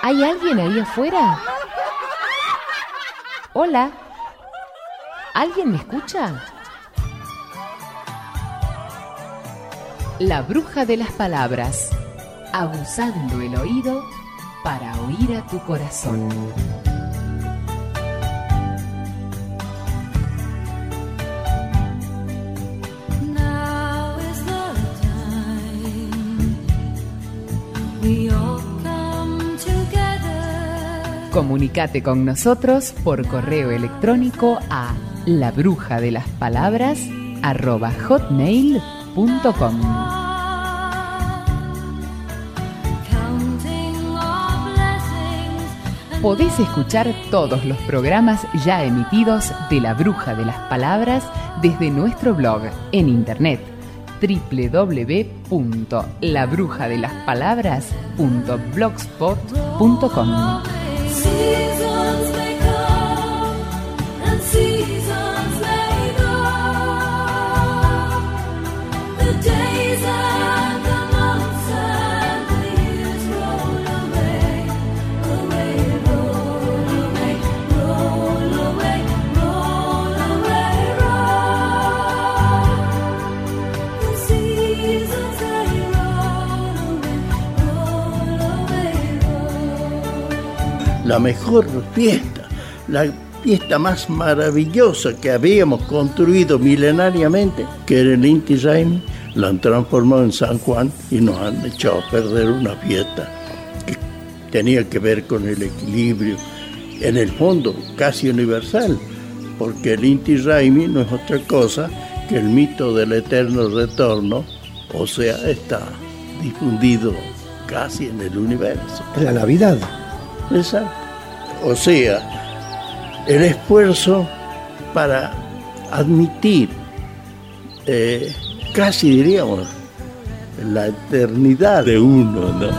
¿Hay alguien ahí afuera? Hola. ¿Alguien me escucha? La bruja de las palabras, aguzando el oído para oír a tu corazón. Comunicate con nosotros por correo electrónico a labrujadelaspalabras@hotmail.com. Podés escuchar todos los programas ya emitidos de La Bruja de las Palabras desde nuestro blog en internet www.labrujadelaspalabras.blogspot.com. La mejor fiesta, la fiesta más maravillosa que habíamos construido milenariamente, que era el Inti Raymi, la han transformado en San Juan y nos han echado a perder una fiesta que tenía que ver con el equilibrio, en el fondo casi universal, porque el Inti Raymi no es otra cosa que el mito del eterno retorno, o sea, está difundido casi en el universo. En la Navidad. Exacto. O sea, el esfuerzo para admitir, casi diríamos, la eternidad de uno, ¿no?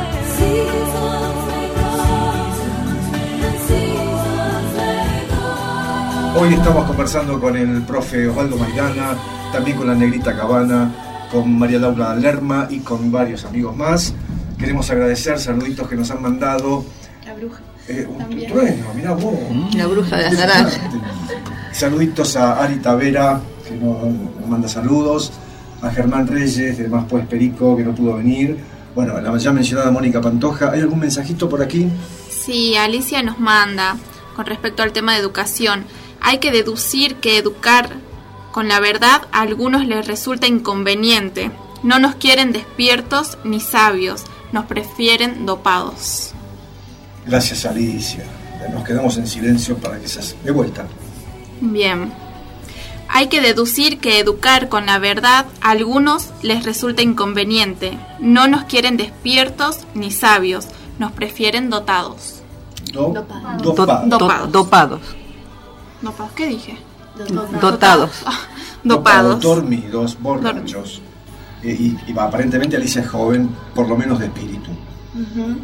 Hoy estamos conversando con el profe Osvaldo Maidana, también con la Negrita Cabana, con María Laura Lerma y con varios amigos más. Queremos agradecer saluditos que nos han mandado. La bruja. Un trueno, mirá vos. La bruja de las naranjas. Saluditos a Ari Tavera, que nos manda saludos. A Germán Reyes, de Más Pues Perico, que no pudo venir. Bueno, la ya mencionada Mónica Pantoja. ¿Hay algún mensajito por aquí? Sí, Alicia nos manda con respecto al tema de educación. Hay que deducir que educar con la verdad a algunos les resulta inconveniente. No nos quieren despiertos ni sabios, nos prefieren dopados. Gracias, Alicia. Nos quedamos en silencio para que se... De vuelta. Bien. Hay que deducir que educar con la verdad a algunos les resulta inconveniente. No nos quieren despiertos ni sabios, nos prefieren dotados. Dopados. ¿Dopados? ¿Qué dije? Dotados. Dopados. Dormidos, borrachos. Y aparentemente Alicia es joven, por lo menos de espíritu. Uh-huh.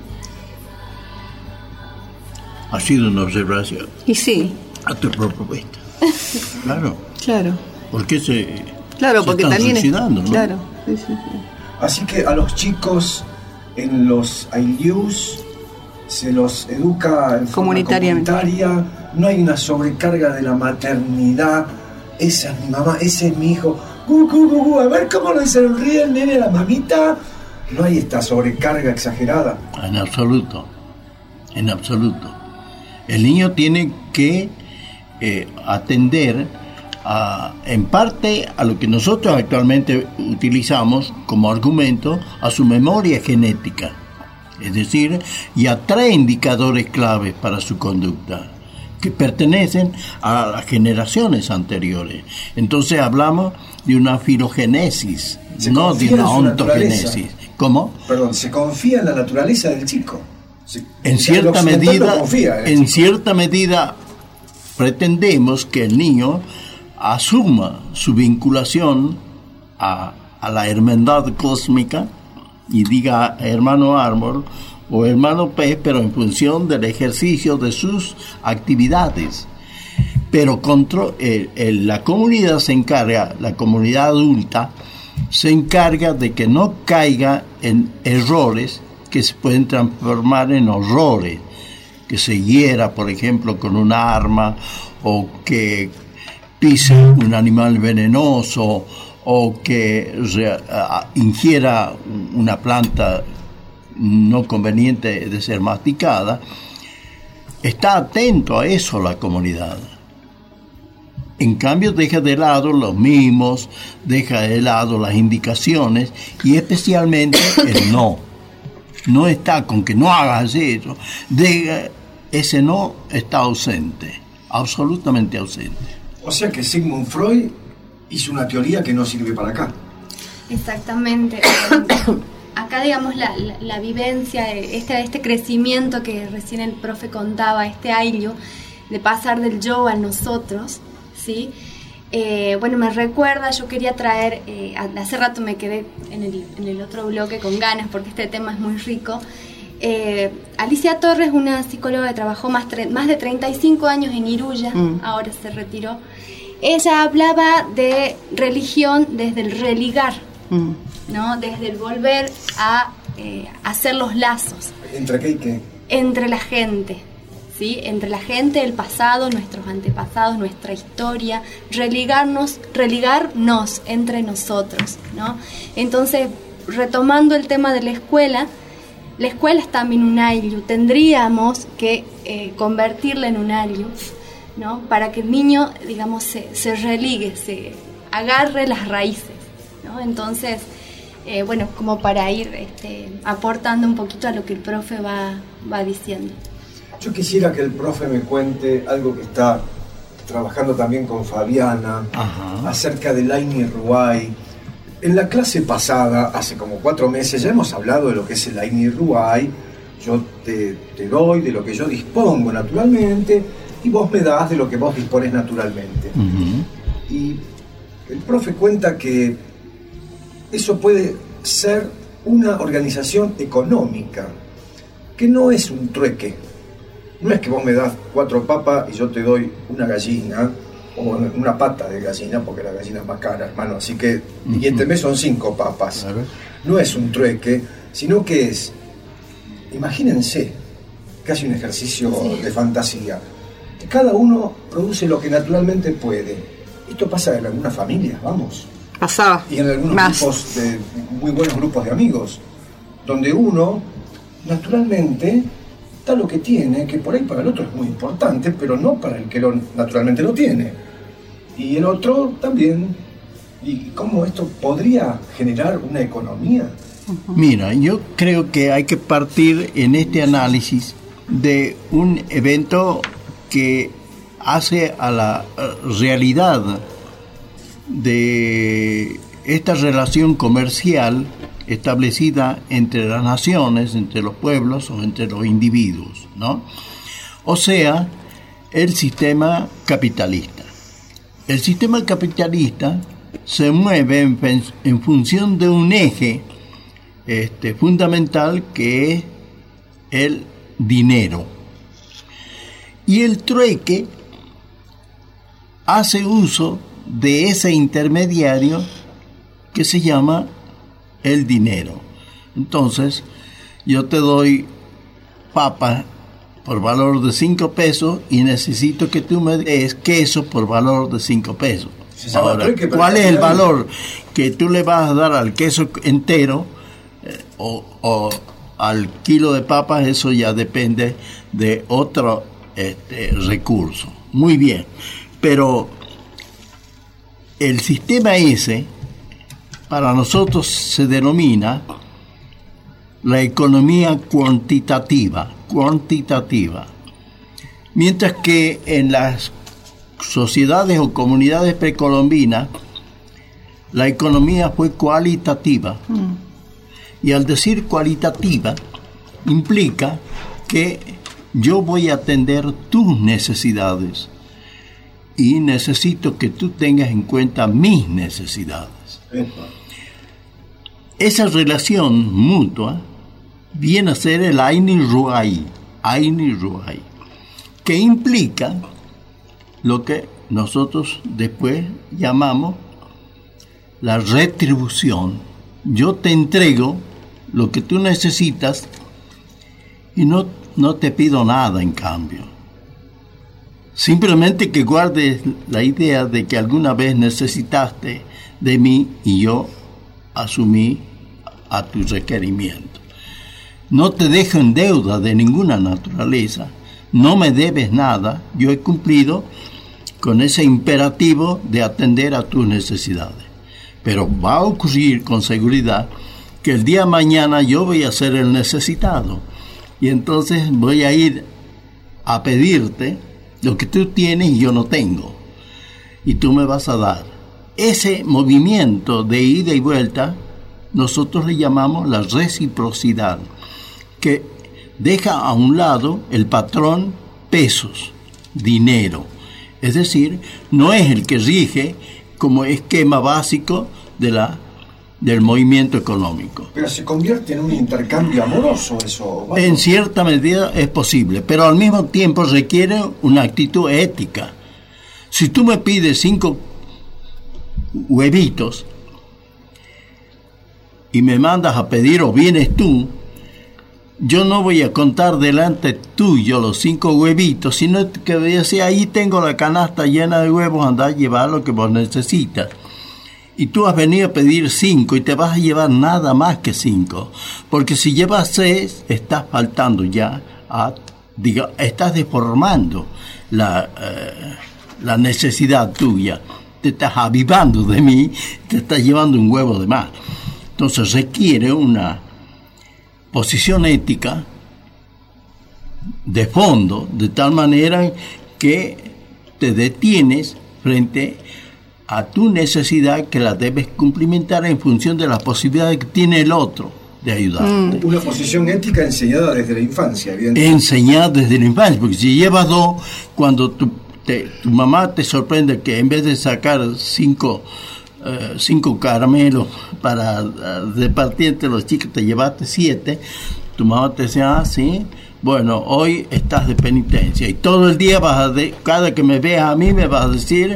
Ha sido una observación. Y sí. A tu propuesta. Claro. Claro. Porque claro, porque están también suicidando, ¿no? Claro. Sí. Así que a los chicos en los ILUs se los educa en forma comunitaria. No hay una sobrecarga de la maternidad. Esa es mi mamá, ese es mi hijo. A ver cómo le sonríe el nene a la mamita. No hay esta sobrecarga exagerada. En absoluto. El niño tiene que atender en parte a lo que nosotros actualmente utilizamos como argumento, a su memoria genética. Es decir, y a 3 indicadores claves para su conducta que pertenecen a las generaciones anteriores. Entonces hablamos de una filogénesis, no de una ontogénesis. ¿Cómo? Perdón, se confía en la naturaleza del chico. En cierta medida pretendemos que el niño asuma su vinculación a la hermandad cósmica y diga hermano árbol o hermano pez, pero en función del ejercicio de sus actividades. Pero la comunidad se encarga, la comunidad adulta se encarga de que no caiga en errores que se pueden transformar en horrores, que se hiera, por ejemplo, con un arma, o que pise un animal venenoso, o que ingiera una planta no conveniente de ser masticada. Está atento a eso la comunidad. En cambio, deja de lado los mimos, deja de lado las indicaciones y especialmente el no. No está con que no hagas eso. Ese no está ausente, absolutamente ausente. O sea que Sigmund Freud hizo una teoría que no sirve para acá. Exactamente. Acá, digamos, la vivencia, este crecimiento que recién el profe contaba, este ayllu, de pasar del yo al nosotros, ¿sí? Bueno, me recuerda, yo quería traer, hace rato me quedé en el otro bloque con ganas porque este tema es muy rico. Alicia Torres, una psicóloga que trabajó más de 35 años en Iruya, ahora se retiró. Ella hablaba de religión desde el religar, ¿no? Desde el volver a hacer los lazos. ¿Entre qué y qué? Entre la gente, ¿sí? Entre la gente, el pasado, nuestros antepasados, nuestra historia, religarnos entre nosotros, ¿no? Entonces, retomando el tema de la escuela es también un ayllu, tendríamos que convertirla en un ayllu, ¿no? Para que el niño, digamos, se religue, se agarre las raíces, ¿no? Entonces, bueno, como para ir aportando un poquito a lo que el profe va diciendo. Yo quisiera que el profe me cuente algo que está trabajando también con Fabiana, acerca del Aini Ruwai. En la clase pasada, hace como 4 meses, ya hemos hablado de lo que es el Aini Ruwai. Yo te doy de lo que yo dispongo naturalmente y vos me das de lo que vos dispones naturalmente. Y el profe cuenta que eso puede ser una organización económica, que no es un trueque. No es que vos me das 4 papas y yo te doy una gallina, o una pata de gallina, porque la gallina es más cara, hermano. Así que, y este mes son 5 papas. No es un trueque, sino que es, imagínense, casi un ejercicio de fantasía. Cada uno produce lo que naturalmente puede. Esto pasa en algunas familias, vamos. Pasaba. Y en algunos grupos, muy buenos grupos de amigos, donde uno, naturalmente, da lo que tiene, que por ahí para el otro es muy importante, pero no para el que naturalmente lo tiene. Y el otro también. ¿Y cómo esto podría generar una economía? Mira, yo creo que hay que partir en este análisis de un evento que hace a la realidad de esta relación comercial establecida entre las naciones, entre los pueblos o entre los individuos, ¿no? O sea, el sistema capitalista. El sistema capitalista se mueve en función de un eje fundamental que es el dinero. Y el trueque hace uso de ese intermediario que se llama el dinero. Entonces, yo te doy papas por valor de 5 pesos y necesito que tú me des queso por valor de 5 pesos. Ahora, ¿cuál es el valor que tú le vas a dar al queso entero o al kilo de papas? Eso ya depende de otro recurso. Muy bien, pero el sistema ese para nosotros se denomina la economía cuantitativa, mientras que en las sociedades o comunidades precolombinas la economía fue cualitativa. Y al decir cualitativa implica que yo voy a atender tus necesidades y necesito que tú tengas en cuenta mis necesidades. Esa relación mutua viene a ser el Aini Ruwai, que implica lo que nosotros después llamamos la retribución. Yo te entrego lo que tú necesitas y no te pido nada en cambio. Simplemente que guardes la idea de que alguna vez necesitaste de mí y yo asumí a tu requerimiento. No te dejo en deuda de ninguna naturaleza, no me debes nada, yo he cumplido con ese imperativo de atender a tus necesidades. Pero va a ocurrir con seguridad que el día de mañana yo voy a ser el necesitado y entonces voy a ir a pedirte lo que tú tienes y yo no tengo y tú me vas a dar. Ese movimiento de ida y vuelta nosotros le llamamos la reciprocidad, que deja a un lado el patrón pesos, dinero, es decir, no es el que rige como esquema básico del movimiento económico. Pero se convierte en un intercambio amoroso eso, ¿vale? En cierta medida es posible, pero al mismo tiempo requiere una actitud ética. Si tú me pides 5 huevitos y me mandas a pedir o vienes tú, yo no voy a contar delante tuyo los 5 huevitos, sino que voy a decir, ahí tengo la canasta llena de huevos, anda a llevar lo que vos necesitas. Y tú has venido a pedir 5 y te vas a llevar nada más que 5, porque si llevas 6, estás faltando ya, estás deformando la necesidad tuya, te estás avivando de mí, te estás llevando un huevo de más. Entonces requiere una posición ética de fondo, de tal manera que te detienes frente a tu necesidad que la debes cumplimentar en función de las posibilidades que tiene el otro de ayudarte. Una posición ética enseñada desde la infancia, evidentemente. Enseñada desde la infancia, porque si llevas 2, cuando tu mamá te sorprende que en vez de sacar 5 caramelos para repartir entre los chicos, te llevaste 7, tu mamá te decía, sí, bueno, hoy estás de penitencia y todo el día cada que me veas a mí me vas a decir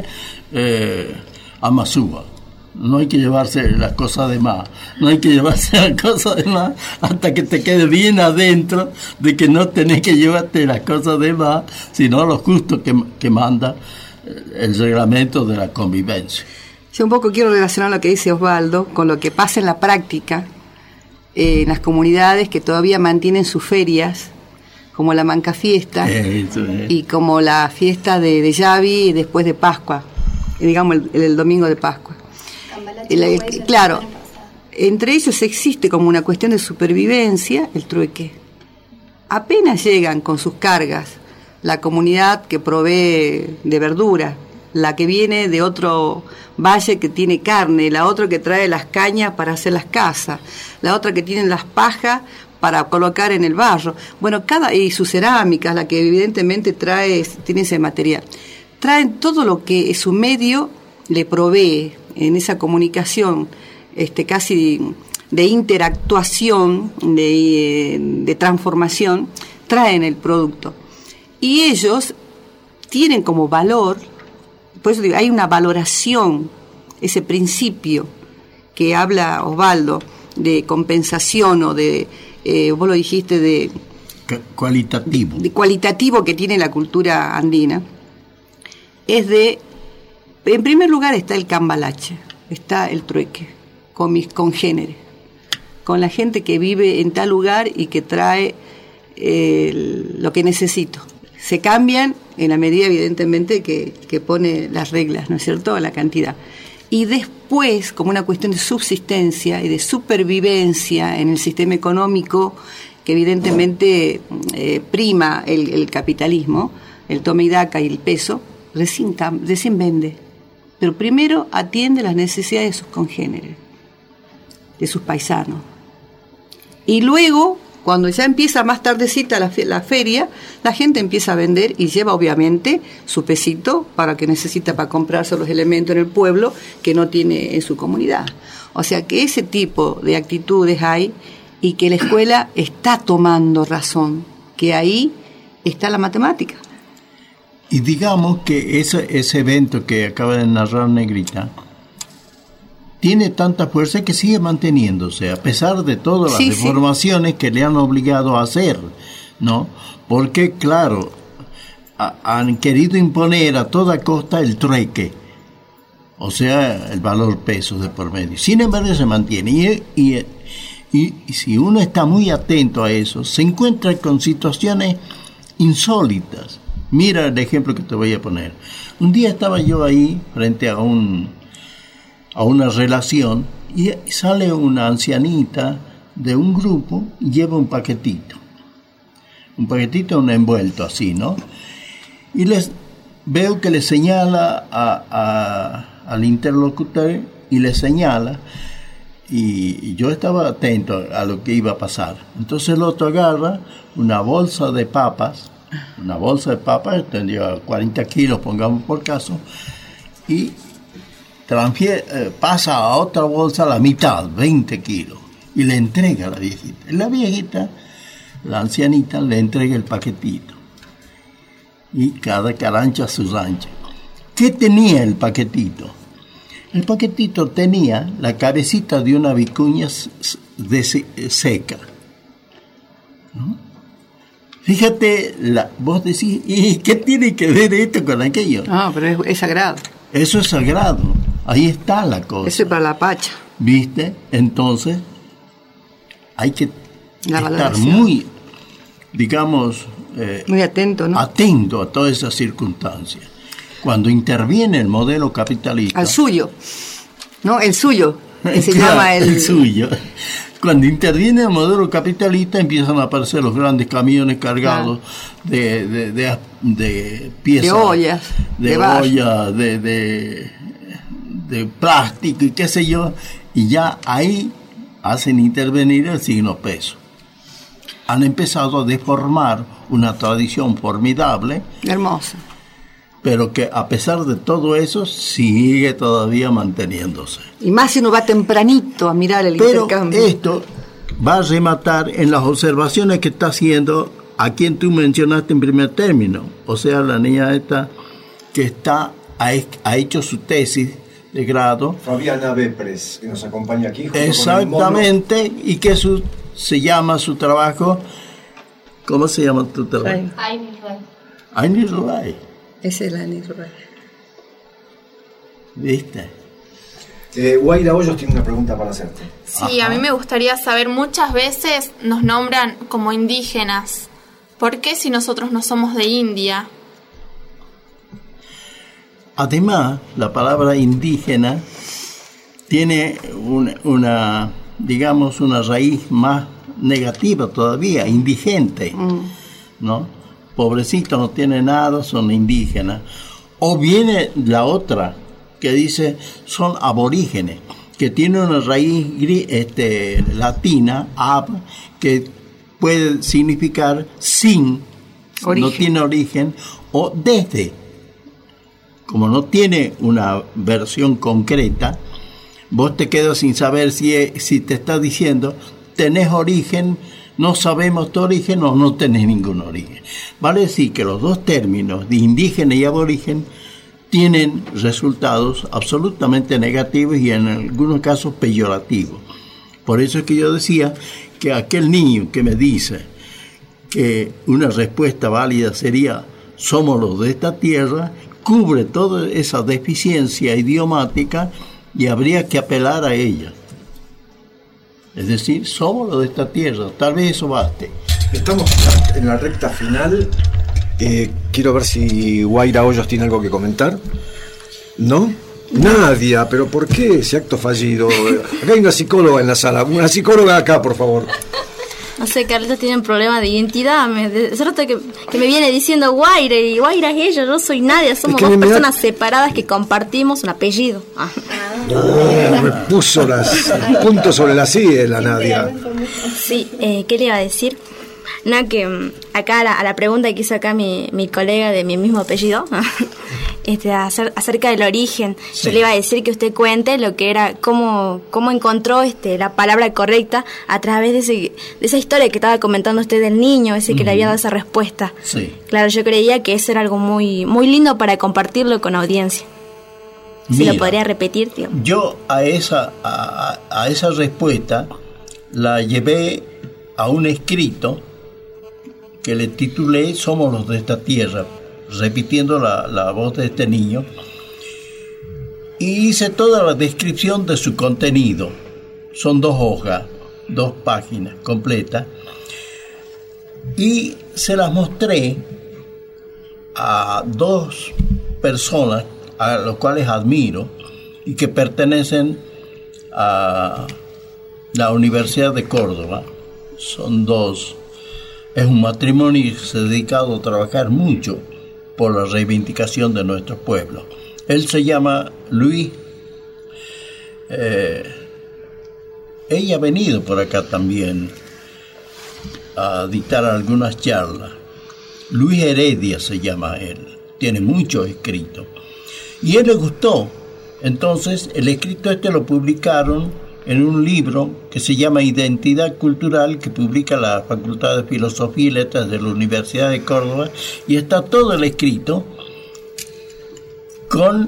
amasúa. No hay que llevarse las cosas de más, no hay que llevarse las cosas de más hasta que te quede bien adentro de que no tenés que llevarte las cosas de más, sino lo justo que manda el reglamento de la convivencia. Yo un poco quiero relacionar lo que dice Osvaldo con lo que pasa en la práctica en las comunidades que todavía mantienen sus ferias, como la Mancafiesta y como la fiesta de Yavi después de Pascua, digamos el domingo de Pascua. Claro, entre ellos existe como una cuestión de supervivencia el trueque. Apenas llegan con sus cargas la comunidad que provee de verdura, la que viene de otro valle que tiene carne, la otra que trae las cañas para hacer las casas, la otra que tiene las pajas para colocar en el barro. Bueno, y sus cerámicas, la que evidentemente tiene ese material. Traen todo lo que su medio le provee en esa comunicación casi de interactuación, de transformación, traen el producto. Y ellos tienen como valor, por eso digo, hay una valoración, ese principio que habla Osvaldo, de compensación o de, vos lo dijiste, de cualitativo. De cualitativo que tiene la cultura andina, es en primer lugar está el cambalache, está el trueque, con mis congéneres, con la gente que vive en tal lugar y que trae lo que necesito. Se cambian en la medida, evidentemente, que pone las reglas, ¿no es cierto?, la cantidad. Y después, como una cuestión de subsistencia y de supervivencia en el sistema económico, que evidentemente prima el capitalismo, el toma y daca y el peso, recién vende. Pero primero atiende las necesidades de sus congéneres, de sus paisanos. Y luego, cuando ya empieza más tardecita la feria, la gente empieza a vender y lleva obviamente su pesito para que necesita para comprarse los elementos en el pueblo que no tiene en su comunidad. O sea que ese tipo de actitudes hay y que la escuela está tomando razón, que ahí está la matemática. Y digamos que ese evento que acaba de narrar Negrita tiene tanta fuerza que sigue manteniéndose, a pesar de todas las deformaciones que le han obligado a hacer, ¿no? Porque, claro, han querido imponer a toda costa el trueque, o sea, el valor peso de por medio. Sin embargo, se mantiene. Y si uno está muy atento a eso, se encuentra con situaciones insólitas. Mira el ejemplo que te voy a poner. Un día estaba yo ahí frente a una relación y sale una ancianita de un grupo y lleva un paquetito, un envuelto así, ¿no? Y veo que le señala al interlocutor y le señala, y yo estaba atento a lo que iba a pasar. Entonces el otro agarra una bolsa de papas, tendría 40 kilos, pongamos por caso, y pasa a otra bolsa la mitad, 20 kilos, y le entrega a la viejita. La viejita, la ancianita, le entrega el paquetito. Y cada carancha su rancha. ¿Qué tenía el paquetito? El paquetito tenía la cabecita de una vicuña seca, ¿no? Fíjate, vos decís, ¿y qué tiene que ver esto con aquello? No, pero es sagrado. Eso es sagrado. Ahí está la cosa. Eso es para la pacha. ¿Viste? Entonces, hay que estar muy, digamos, muy atento, ¿no? Atento a todas esas circunstancias. Cuando interviene el modelo capitalista... Al suyo, ¿no? El suyo, que se claro, llama el suyo. Cuando interviene el modelo capitalista empiezan a aparecer los grandes camiones cargados de piezas... De ollas. De plástico y qué sé yo, y ya ahí hacen intervenir el signo peso. Han empezado a deformar una tradición formidable, hermosa, pero que a pesar de todo eso sigue todavía manteniéndose. Y más si uno va tempranito a mirar el intercambio. Pero esto va a rematar en las observaciones que está haciendo a quien tú mencionaste en primer término, o sea, la niña esta que ha hecho su tesis de grado. Fabiana Bepres, que nos acompaña aquí. Exactamente, y que se llama su trabajo, ¿cómo se llama tu trabajo? Ainul Ray. Ese es el Ainul Ray. ¿Viste? Guaira Hoyos tiene una pregunta para hacerte. Sí, a mí me gustaría saber, muchas veces nos nombran como indígenas. ¿Por qué si nosotros no somos de India? Además, la palabra indígena tiene una raíz más negativa todavía, indigente, ¿no? Pobrecitos, no tienen nada, son indígenas. O viene la otra, que dice, son aborígenes, que tiene una raíz latina, ab, que puede significar sin, origen. No tiene origen, o desde. Como no tiene una versión concreta, vos te quedas sin saber si te está diciendo, tenés origen, no sabemos tu origen o no tenés ningún origen. Vale decir que los dos términos de indígena y aborigen tienen resultados absolutamente negativos y en algunos casos peyorativos. Por eso es que yo decía que aquel niño que me dice que una respuesta válida sería somos los de esta tierra, cubre toda esa deficiencia idiomática y habría que apelar a ella. Es decir, somos los de esta tierra, tal vez eso baste. Estamos en la recta final. Quiero ver si Guaira Hoyos tiene algo que comentar. ¿No? Nadia, pero ¿por qué ese acto fallido? Acá hay una psicóloga en la sala. Una psicóloga acá, por favor. No sé, Carlitos tiene un problema de identidad. Hace rato que me viene diciendo Guaira, y Guaira es ella, yo soy Nadia. Somos dos personas separadas que compartimos un apellido. Me puso los puntos sobre las IE, la Nadia. Sí, ¿qué le iba a decir? Nada, que acá a la pregunta que hizo acá mi colega de mi mismo apellido, acerca del origen, sí. Yo le iba a decir que usted cuente lo que era, cómo encontró la palabra correcta a través de esa historia que estaba comentando usted del niño, ese que le había dado esa respuesta. Sí. Claro, yo creía que eso era algo muy, muy lindo para compartirlo con audiencia. Si lo podría repetir, tío. Yo a esa respuesta la llevé a un escrito que le titulé Somos los de esta tierra, repitiendo la voz de este niño, y hice toda la descripción de su contenido. Son 2 hojas, 2 páginas completas, y se las mostré a 2 personas a los cuales admiro y que pertenecen a la Universidad de Córdoba. Son 2. Es un matrimonio que se ha dedicado a trabajar mucho por la reivindicación de nuestro pueblo. Él se llama Luis. Ella ha venido por acá también a dictar algunas charlas. Luis Heredia se llama él. Tiene mucho escrito. Y a él le gustó. Entonces, el escrito lo publicaron en un libro que se llama Identidad Cultural, que publica la Facultad de Filosofía y Letras de la Universidad de Córdoba, y está todo el escrito con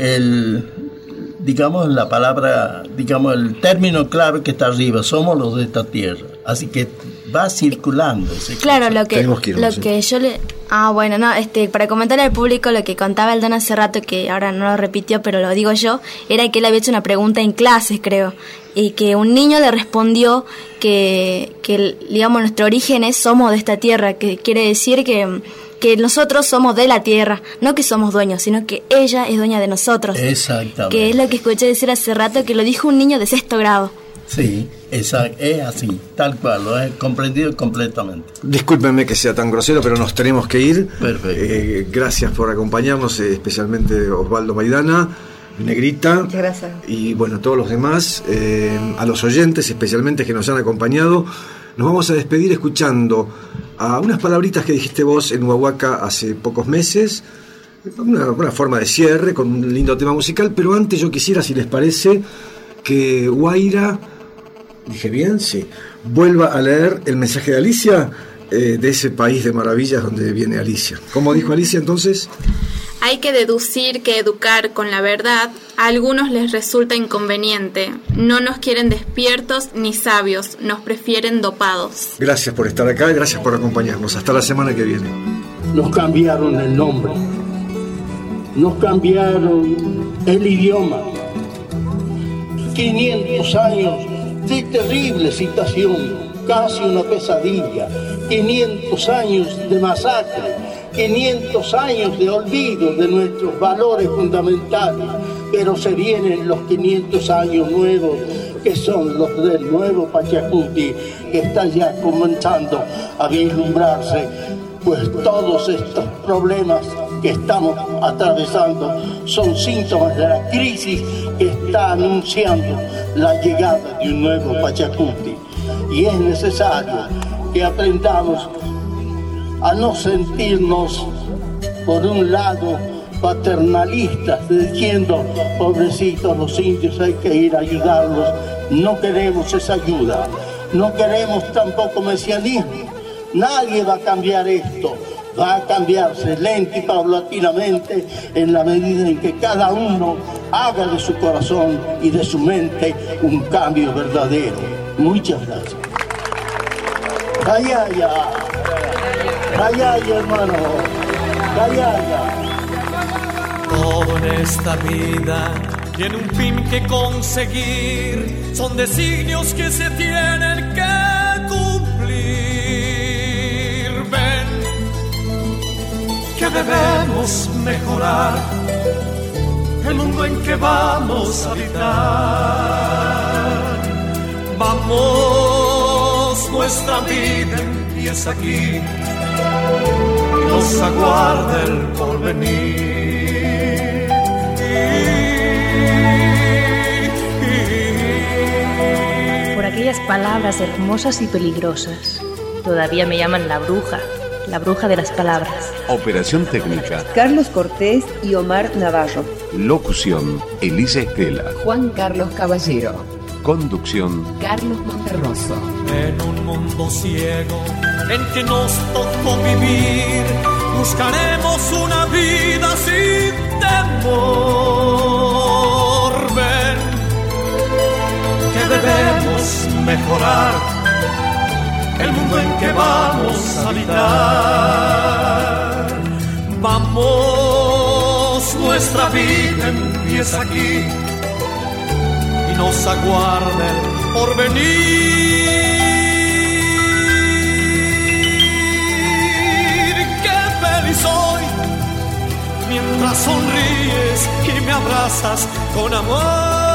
la palabra, el término clave que está arriba: somos los de esta tierra. Así que va circulando ese claro, lo que yo le... para comentarle al público lo que contaba el don hace rato, que ahora no lo repitió, pero lo digo yo, era que él había hecho una pregunta en clases, creo, y que un niño le respondió que digamos, nuestro origen es somos de esta tierra, que quiere decir que nosotros somos de la tierra, no que somos dueños, sino que ella es dueña de nosotros. Exactamente. Que es lo que escuché decir hace rato, que lo dijo un niño de 6º grado. Sí, es así, tal cual, lo he comprendido completamente. Discúlpenme que sea tan grosero, pero nos tenemos que ir. Perfecto. Gracias por acompañarnos, especialmente Osvaldo Maidana, Negrita. Muchas gracias. Y bueno, todos los demás, a los oyentes especialmente que nos han acompañado. Nos vamos a despedir escuchando a unas palabritas que dijiste vos en Huahuaca hace pocos meses, una forma de cierre con un lindo tema musical, pero antes yo quisiera, si les parece, que Guaira, dije bien, sí, vuelva a leer el mensaje de Alicia, de ese país de maravillas donde viene Alicia. ¿Cómo dijo Alicia entonces? Hay que deducir que educar con la verdad a algunos les resulta inconveniente. No nos quieren despiertos ni sabios, nos prefieren dopados. Gracias por estar acá, gracias por acompañarnos. Hasta la semana que viene. Nos cambiaron el nombre, nos cambiaron el idioma. 500 años de terrible situación, casi una pesadilla. 500 años de masacre, 500 años de olvido de nuestros valores fundamentales, pero se vienen los 500 años nuevos, que son los del nuevo Pachacuti, que está ya comenzando a vislumbrarse, pues todos estos problemas que estamos atravesando son síntomas de la crisis que está anunciando la llegada de un nuevo Pachacuti. Y es necesario que aprendamos a no sentirnos, por un lado, paternalistas, diciendo, pobrecitos los indios, hay que ir a ayudarlos. No queremos esa ayuda, no queremos tampoco mesianismo. Nadie va a cambiar esto, va a cambiarse lenta y paulatinamente en la medida en que cada uno haga de su corazón y de su mente un cambio verdadero. Muchas gracias. Callaya, hermano, callaya. Todo en esta vida tiene un fin que conseguir, son designios que se tienen que cumplir. Ven, que debemos mejorar el mundo en que vamos a habitar. Vamos, nuestra vida empieza aquí, nos aguarda el porvenir. Por aquellas palabras hermosas y peligrosas, todavía me llaman la bruja de las palabras. Operación técnica: Carlos Cortés y Omar Navarro. Locución: Elisa Estela. Juan Carlos Caballero. Conducción: Carlos Monterroso. En un mundo ciego en que nos tocó vivir, buscaremos una vida sin temor. debemos mejorar el mundo en que vamos a habitar. Vamos, nuestra vida empieza aquí y nos aguarda el porvenir. ¡Qué feliz soy! Mientras sonríes y me abrazas con amor.